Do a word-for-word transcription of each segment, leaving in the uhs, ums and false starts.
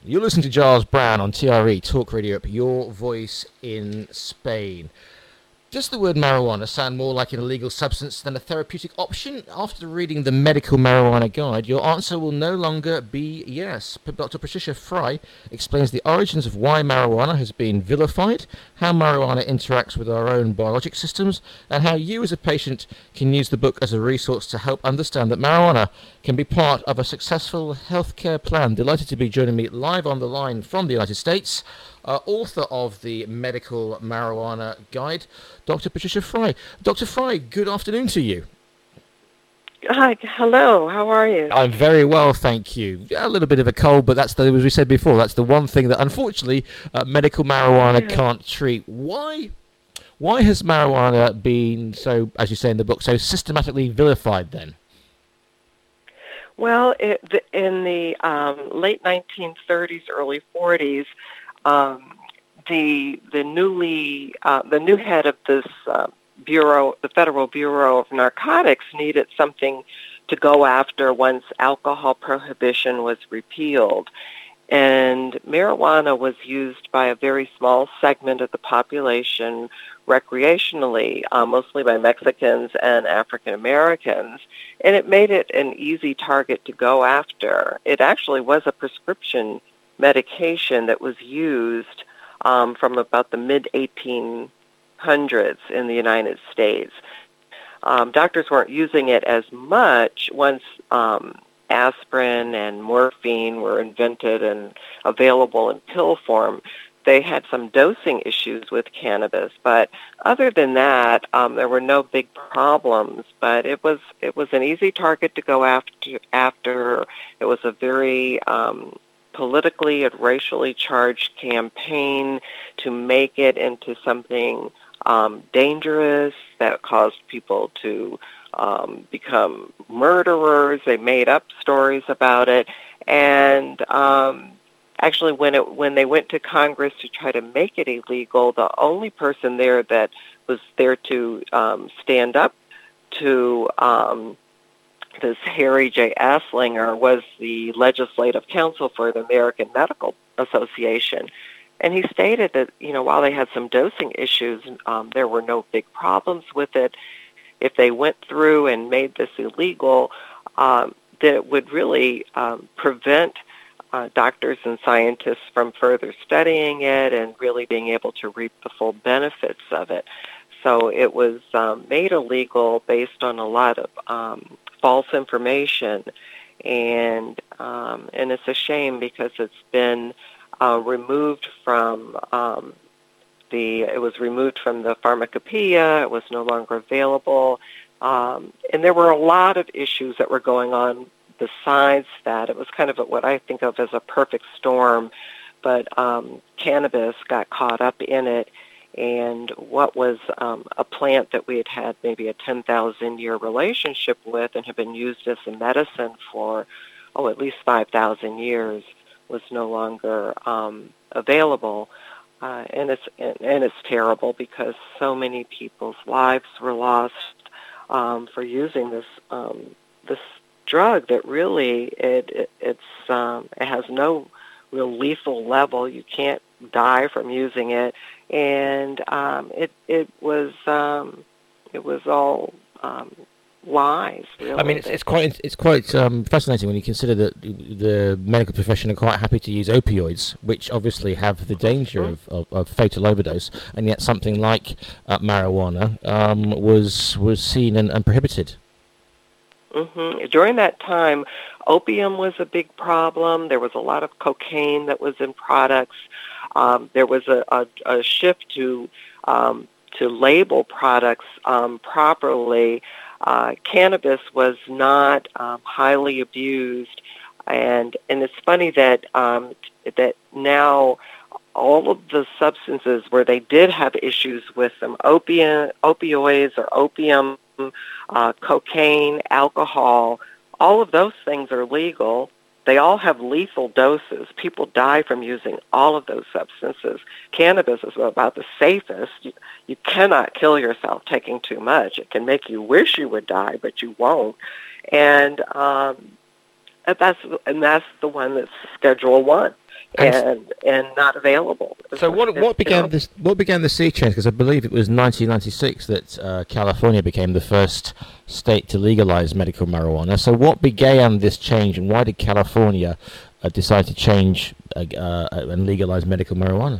You're listening to Giles Brown on T R E, Talk Radio Up, your voice in Spain. Does the word marijuana sound more like an illegal substance than a therapeutic option? After reading the Medical Marijuana Guide, your answer will no longer be yes. Doctor Patricia Fry explains the origins of why marijuana has been vilified, how marijuana interacts with our own biologic systems, and how you as a patient can use the book as a resource to help understand that marijuana can be part of a successful healthcare plan. Delighted to be joining me live on the line from the United States. Uh, author of the Medical Marijuana Guide, Doctor Patricia Fry. Doctor Fry, good afternoon to you. Hi, hello, how are you? I'm very well, thank you. A little bit of a cold, but that's the, as we said before, that's the one thing that unfortunately uh, medical marijuana yeah. can't treat. Why Why has marijuana been so, as you say in the book, so systematically vilified then? Well, it, the, in the um, late nineteen thirties, early forties, Um, the the newly uh, the new head of this uh, bureau, the Federal Bureau of Narcotics, needed something to go after once alcohol prohibition was repealed, and marijuana was used by a very small segment of the population recreationally, uh, mostly by Mexicans and African Americans, and it made it an easy target to go after. It actually was a prescription medication that was used um, from about the mid eighteen hundreds in the United States. Um, doctors weren't using it as much once um, aspirin and morphine were invented and available in pill form. They had some dosing issues with cannabis, but other than that, um, there were no big problems. But it was it was an easy target to go after. After it was a very um, politically and racially charged campaign to make it into something um, dangerous that caused people to um, become murderers. They made up stories about it, and um, actually, when it when they went to Congress to try to make it illegal, the only person there that was there to um, stand up to um, this Harry J. Aslinger was the legislative counsel for the American Medical Association. And he stated that, you know, while they had some dosing issues, um, there were no big problems with it. If they went through and made this illegal, um, that it would really um, prevent uh, doctors and scientists from further studying it and really being able to reap the full benefits of it. So it was um, made illegal based on a lot of um, false information, and um, and it's a shame because it's been uh, removed from um, the it was removed from the pharmacopoeia. It was no longer available, um, and there were a lot of issues that were going on besides that. It was kind of what I think of as a perfect storm, but um, cannabis got caught up in it. And what was um, a plant that we had had maybe a ten thousand year relationship with and had been used as a medicine for, oh, at least five thousand years was no longer um, available. Uh, and it's and, and it's terrible because so many people's lives were lost um, for using this um, this drug that really it, it it's um, it has no real lethal level. You can't die from using it. And um, it it was um, it was all um, lies. Really. I mean, it's, it's quite it's quite um, fascinating when you consider that the medical profession are quite happy to use opioids, which obviously have the danger mm-hmm. of, of, of fatal overdose, and yet something like uh, marijuana um, was was seen and, and prohibited. Mm-hmm. During that time, opium was a big problem. There was a lot of cocaine that was in products. Um, there was a, a, a shift to um, to label products um, properly. Uh, cannabis was not um, highly abused, and and it's funny that um, that now all of the substances where they did have issues with them, opium, opioids or opium, uh, cocaine, alcohol, all of those things are legal. They all have lethal doses. People die from using all of those substances. Cannabis is about the safest. You, you cannot kill yourself taking too much. It can make you wish you would die, but you won't. And um, and that's and that's the one that's Schedule One. And and and not available. so what It's, what you began know, this what began the sea change? Because I believe it was nineteen ninety-six that uh, California became the first state to legalize medical marijuana. So what began this change, and why did California uh, decide to change uh, uh, and legalize medical marijuana?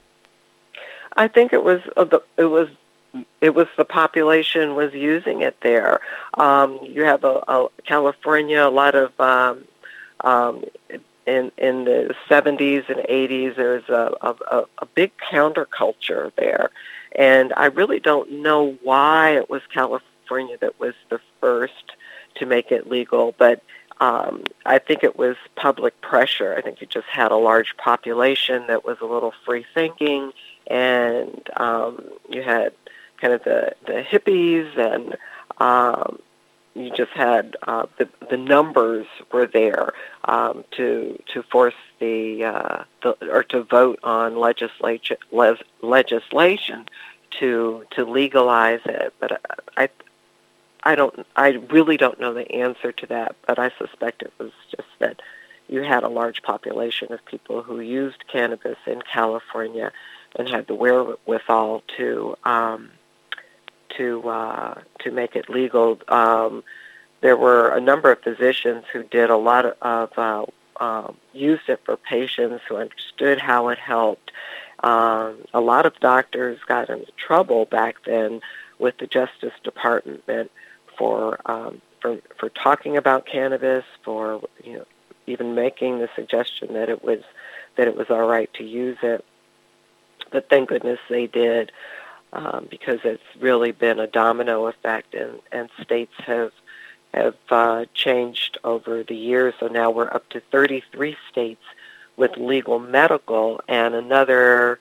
I think it was uh, the it was it was the population was using it there. Um, you have a, a California, a lot of um, um, in in the seventies and eighties. There's a, a a big counterculture there, and I really don't know why it was California that was the first to make it legal, but um, I think it was public pressure. I think you just had a large population that was a little free thinking, and um, you had kind of the, the hippies, and um, you just had uh, the the numbers were there um, to to force the, uh, the or to vote on legislation les, legislation to to legalize it. But I I don't I really don't know the answer to that. But I suspect it was just that you had a large population of people who used cannabis in California and had the wherewithal to um, to uh, to make it legal. Um, there were a number of physicians who did a lot of uh, uh, used it for patients who understood how it helped. Um, a lot of doctors got into trouble back then with the Justice Department for um, for for talking about cannabis, for you know even making the suggestion that it was that it was all right to use it. But thank goodness they did, um, because it's really been a domino effect, and, and states have have uh, changed over the years. So now we're up to thirty-three states with legal medical, and another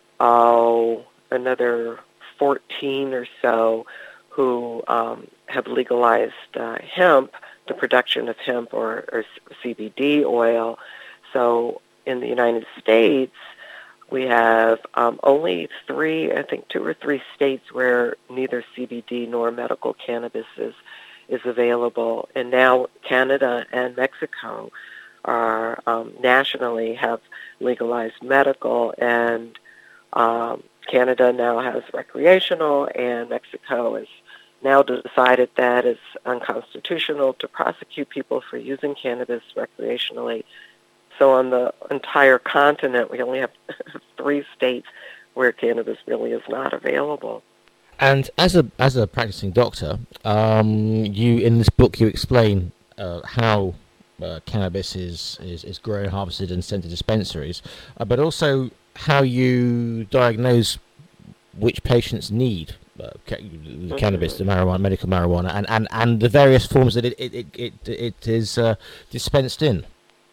oh another fourteen or so who um, have legalized uh, hemp, the production of hemp or, or C B D oil. So in the United States, we have um, only three, I think two or three states where neither C B D nor medical cannabis is, is available. And now Canada and Mexico are um, nationally have legalized medical, and um, Canada now has recreational, and Mexico has now decided that it's unconstitutional to prosecute people for using cannabis recreationally. So on the entire continent, we only have three states where cannabis really is not available. And as a as a practicing doctor, um, you in this book you explain uh, how uh, cannabis is, is, is grown, harvested, and sent to dispensaries, uh, but also how you diagnose which patients need uh, ca- mm-hmm. cannabis, the marijuana, medical marijuana, and, and, and the various forms that it it it, it, it is uh, dispensed in.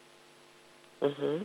Mm-hmm.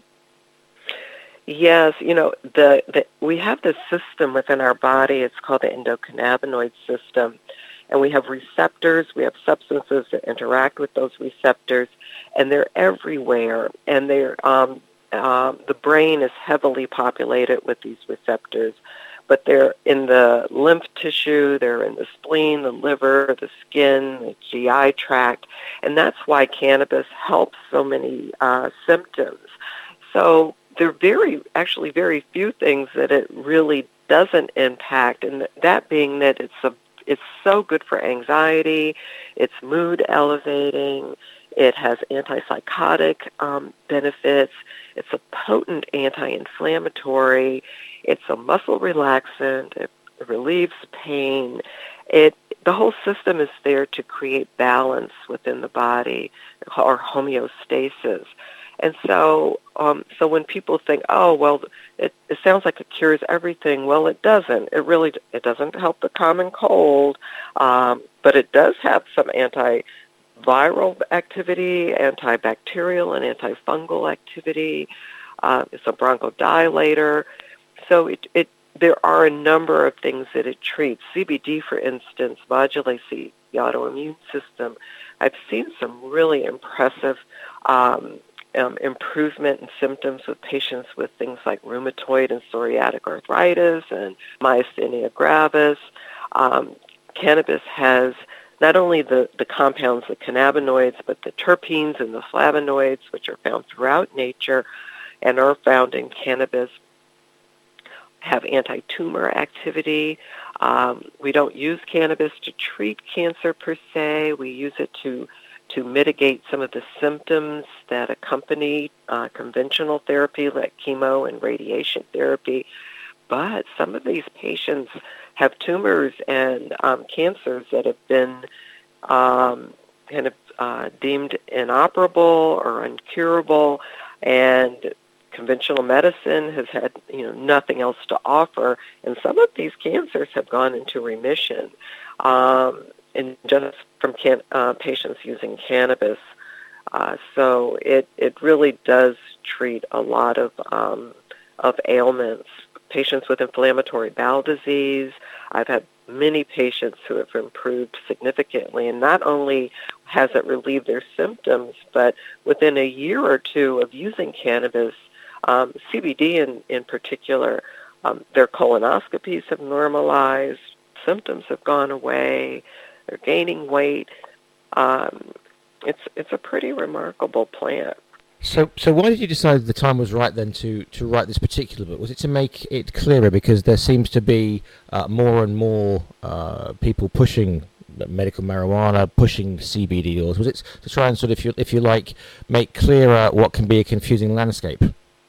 Yes, you know, the, the we have this system within our body. It's called the endocannabinoid system, and we have receptors. We have substances that interact with those receptors, and they're everywhere. And they're um, um, the brain is heavily populated with these receptors, but they're in the lymph tissue, they're in the spleen, the liver, the skin, the G I tract, and that's why cannabis helps so many uh, symptoms. So there are very, actually very few things that it really doesn't impact, and that being that it's a, it's so good for anxiety, it's mood elevating, it has antipsychotic um, benefits, it's a potent anti-inflammatory, it's a muscle relaxant, it relieves pain. It the whole system is there to create balance within the body, or homeostasis. And so, um, so when people think, oh, well, it, it sounds like it cures everything. Well, it doesn't. It really it doesn't help the common cold, um, but it does have some antiviral activity, antibacterial and antifungal activity. Uh, it's a bronchodilator. So it, it there are a number of things that it treats. C B D, for instance, modulates the autoimmune system. I've seen some really impressive um, um, improvement in symptoms with patients with things like rheumatoid and psoriatic arthritis and myasthenia gravis. Um, cannabis has not only the, the compounds, the cannabinoids, but the terpenes and the flavonoids, which are found throughout nature. and are found in cannabis have anti-tumor activity. Um, we don't use cannabis to treat cancer per se. We use it to to mitigate some of the symptoms that accompany uh, conventional therapy like chemo and radiation therapy. But some of these patients have tumors and um, cancers that have been um, kind of uh, deemed inoperable or incurable, and conventional medicine has had, you know, nothing else to offer, and some of these cancers have gone into remission, um, and just from can- uh, patients using cannabis. Uh, so it it really does treat a lot of um, of ailments. Patients with inflammatory bowel disease, I've had many patients who have improved significantly, and not only has it relieved their symptoms, but within a year or two of using cannabis, Um, C B D in, in particular, um, their colonoscopies have normalized, symptoms have gone away, they're gaining weight. Um, it's it's a pretty remarkable plant. So, so why did you decide the time was right then to, to write this particular book? Was it to make it clearer, because there seems to be uh, more and more uh, people pushing medical marijuana, pushing C B D oils? Was it to try and sort of, if you, if you like, make clearer what can be a confusing landscape?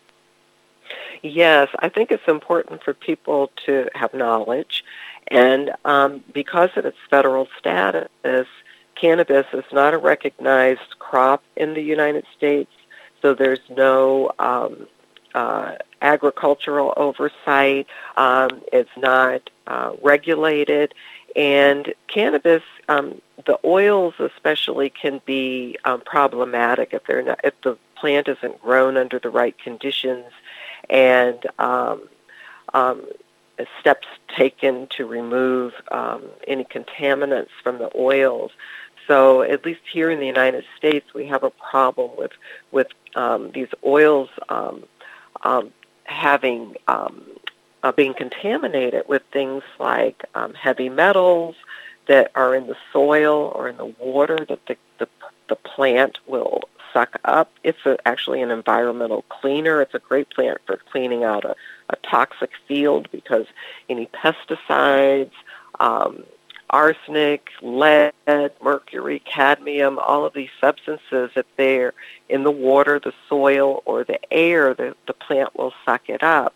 Yes, I think it's important for people to have knowledge, and um, because of its federal status, cannabis is not a recognized crop in the United States, so there's no um, uh, agricultural oversight. Um, it's not uh, regulated, and cannabis, um, the oils especially, can be um, problematic if they're not, if the plant isn't grown under the right conditions, and um, um, steps taken to remove um, any contaminants from the oils. So at least here in the United States, we have a problem with with um, these oils um, um, having um, uh, being contaminated with things like um, heavy metals that are in the soil or in the water that the the, the plant will suck up. It's a, actually an environmental cleaner. It's a great plant for cleaning out a, a toxic field, because any pesticides, um, arsenic, lead, mercury, cadmium, all of these substances, if they're in the water, the soil, or the air, the, the plant will suck it up.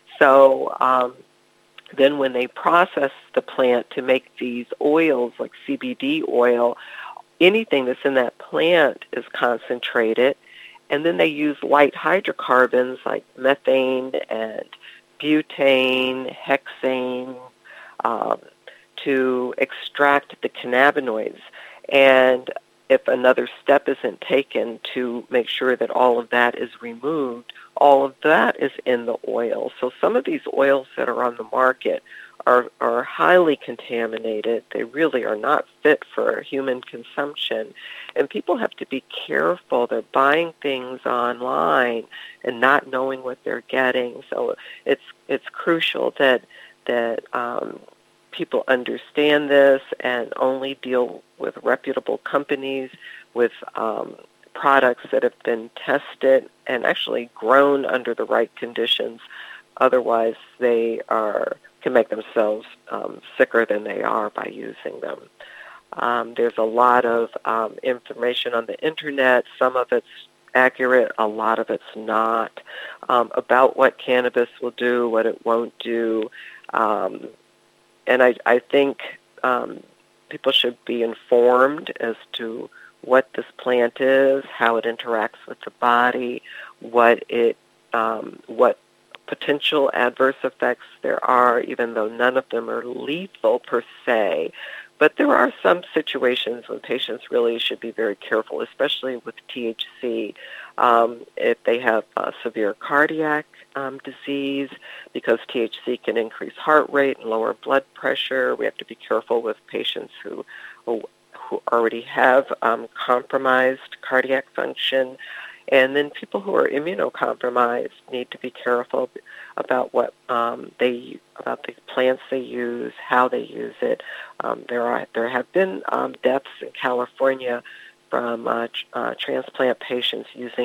So um, then when they process the plant to make these oils, like C B D oil, anything that's in that plant is concentrated, and then they use light hydrocarbons like methane and butane, hexane, um, to extract the cannabinoids. And if another step isn't taken to make sure that all of that is removed, all of that is in the oil. So some of these oils that are on the market are, are highly contaminated. They really are not fit for human consumption. And people have to be careful. They're buying things online and not knowing what they're getting. So it's it's crucial that that um, people understand this and only deal with reputable companies, with um, products that have been tested and actually grown under the right conditions. Otherwise, they are can make themselves um, sicker than they are by using them. Um, there's a lot of um, information on the internet. Some of it's accurate, a lot of it's not, um, about what cannabis will do, what it won't do. Um, and I, I think um, people should be informed as to what this plant is, how it interacts with the body, what it, um, what potential adverse effects there are, even though none of them are lethal per se. But there are some situations when patients really should be very careful, especially with T H C. Um, if they have uh, severe cardiac um, disease, because T H C can increase heart rate and lower blood pressure. We have to be careful with patients who who, who already have um, compromised cardiac function. And then people who are immunocompromised need to be careful about what um, they about the plants they use, how they use it. Um, there are there have been um, deaths in California from uh, tr- uh, transplant patients using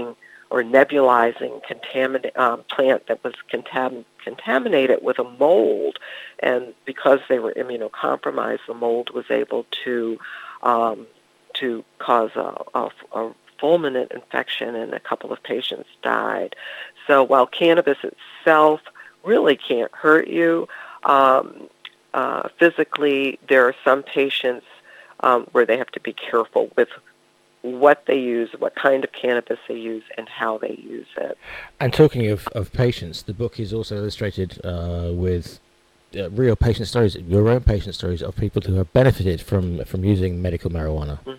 or nebulizing contamin- um, plant that was contam- contaminated with a mold. And because they were immunocompromised, the mold was able to um, to cause a, a, a fulminant infection, and a couple of patients died. So while cannabis itself really can't hurt you, um, uh, physically, there are some patients um, where they have to be careful with what they use, what kind of cannabis they use, and how they use it. And talking of, of patients, the book is also illustrated uh, with uh, real patient stories, your own patient stories of people who have benefited from, from using medical marijuana. Mm-hmm.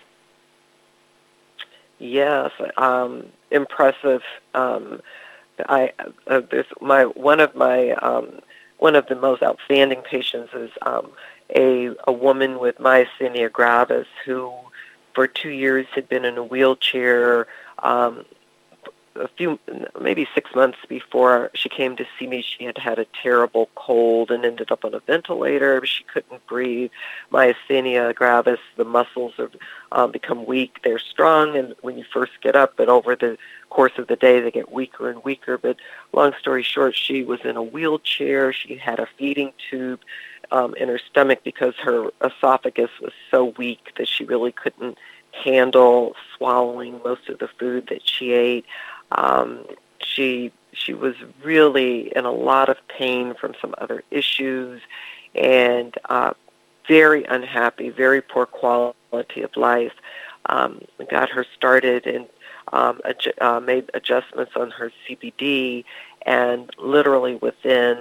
Yes, um, impressive. Um, I uh, there's my one of my um, one of the most outstanding patients is um, a a woman with myasthenia gravis who, for two years, had been in a wheelchair. Um, a few, maybe six months before she came to see me, she had had a terrible cold and ended up on a ventilator. She couldn't breathe. Myasthenia gravis, the muscles have um, become weak. They're strong, and when you first get up, but over the course of the day, they get weaker and weaker. But long story short, she was in a wheelchair. She had a feeding tube um, in her stomach because her esophagus was so weak that she really couldn't handle swallowing most of the food that she ate. Um, she she was really in a lot of pain from some other issues, and uh, very unhappy, very poor quality of life. Um, we got her started and um, adju- uh, made adjustments on her C B D, and literally within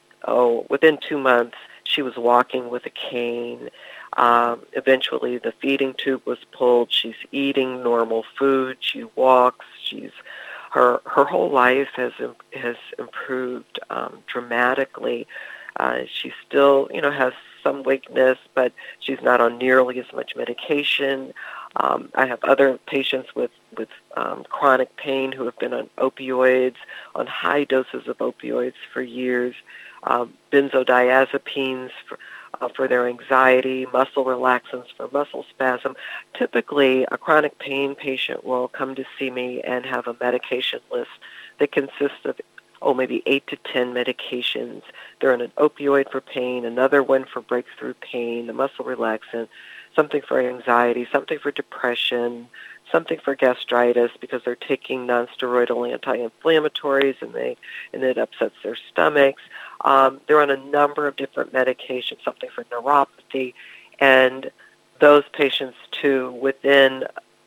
oh within two months she was walking with a cane. Um, eventually, the feeding tube was pulled. She's eating normal food. She walks. She's her her whole life has has improved um, dramatically. Uh, she still, you know, has some weakness, but she's not on nearly as much medication. Um, I have other patients with with um, chronic pain who have been on opioids, on high doses of opioids for years, um, benzodiazepines for. Uh, for their anxiety, muscle relaxants for muscle spasm. Typically, a chronic pain patient will come to see me and have a medication list that consists of, oh, maybe eight to ten medications. They're on an opioid for pain, another one for breakthrough pain, a muscle relaxant, something for anxiety, something for depression, something for gastritis because they're taking nonsteroidal anti-inflammatories and they and it upsets their stomachs. Um, they're on a number of different medications, something for neuropathy, and those patients too, within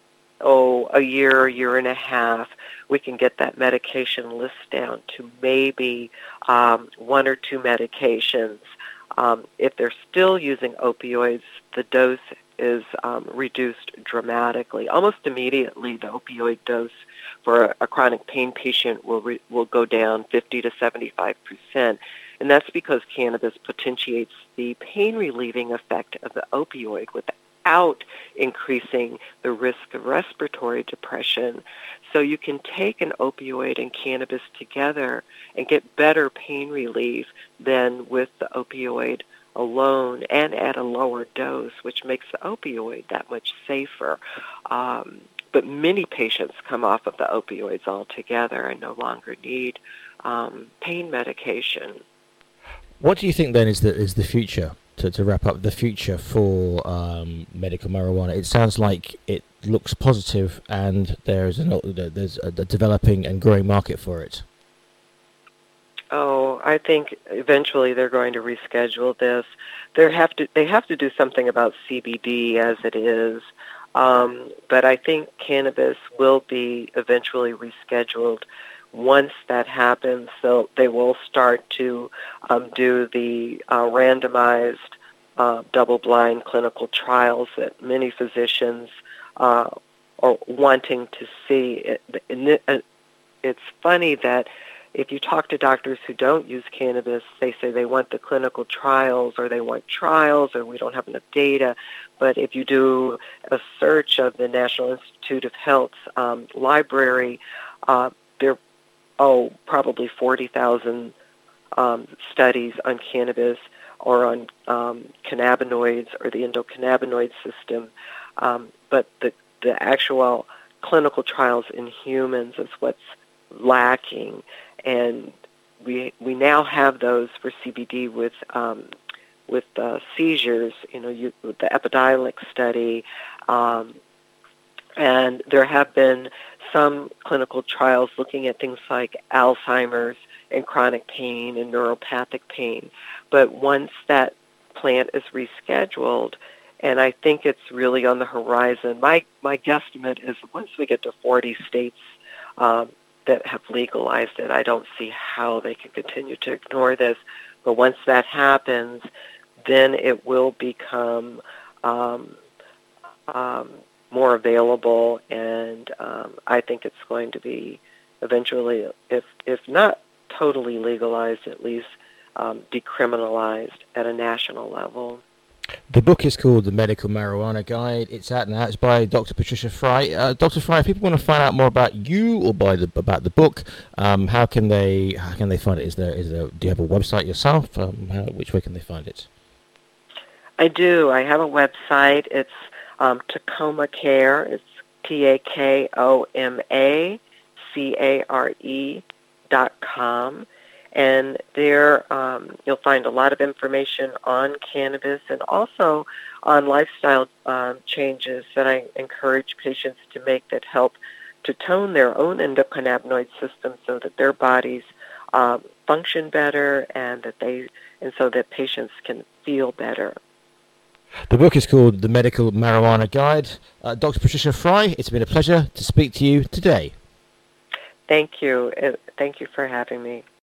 oh a year, year and a half, we can get that medication list down to maybe um, one or two medications. Um, if they're still using opioids, the dose is um, reduced dramatically. Almost immediately, the opioid dose for a, a chronic pain patient will re, will go down fifty to seventy-five percent, and that's because cannabis potentiates the pain-relieving effect of the opioid without increasing the risk of respiratory depression. So you can take an opioid and cannabis together and get better pain relief than with the opioid alone and at a lower dose, which makes the opioid that much safer. Um, but many patients come off of the opioids altogether and no longer need um, pain medication. What do you think then is the is the future? To, to wrap up, the future for um, medical marijuana. It sounds like it looks positive, and there's an there's a developing and growing market for it. Oh, I think eventually they're going to reschedule this. They have to they have to do something about C B D as it is, um, but I think cannabis will be eventually rescheduled. Once that happens, so they will start to um, do the uh, randomized uh, double-blind clinical trials that many physicians uh, are wanting to see. It, it, it's funny that if you talk to doctors who don't use cannabis, they say they want the clinical trials or they want trials or we don't have enough data. But if you do a search of the National Institute of Health's um, library, uh, there oh, probably forty thousand um, studies on cannabis or on um, cannabinoids or the endocannabinoid system. Um, but the, the actual clinical trials in humans is what's lacking, and we we now have those for C B D with um, with uh, seizures. You know, you, with the Epidiolex study, um, and there have been some clinical trials looking at things like Alzheimer's and chronic pain and neuropathic pain. But once that plant is rescheduled, and I think it's really on the horizon, my, my guesstimate is once we get to forty states um, that have legalized it, I don't see how they can continue to ignore this. But once that happens, then it will become um, um, more available, and um, I think it's going to be eventually, if if not totally legalized, at least um, decriminalized at a national level. The book is called The Medical Marijuana Guide. It's out now. It's by Doctor Patricia Fry. Uh, Doctor Fry, if people want to find out more about you or by the, about the book, um, how can they how can they find it? Is there is there? Do you have a website yourself? Um, how, which way can they find it? I do. I have a website. It's um, Takoma Care. It's T A K O M A C A R E dot com. And there um, you'll find a lot of information on cannabis and also on lifestyle uh, changes that I encourage patients to make that help to tone their own endocannabinoid system so that their bodies um, function better and that they and so that patients can feel better. The book is called The Medical Marijuana Guide. Uh, Doctor Patricia Fry, it's been a pleasure to speak to you today. Thank you. Thank you for having me.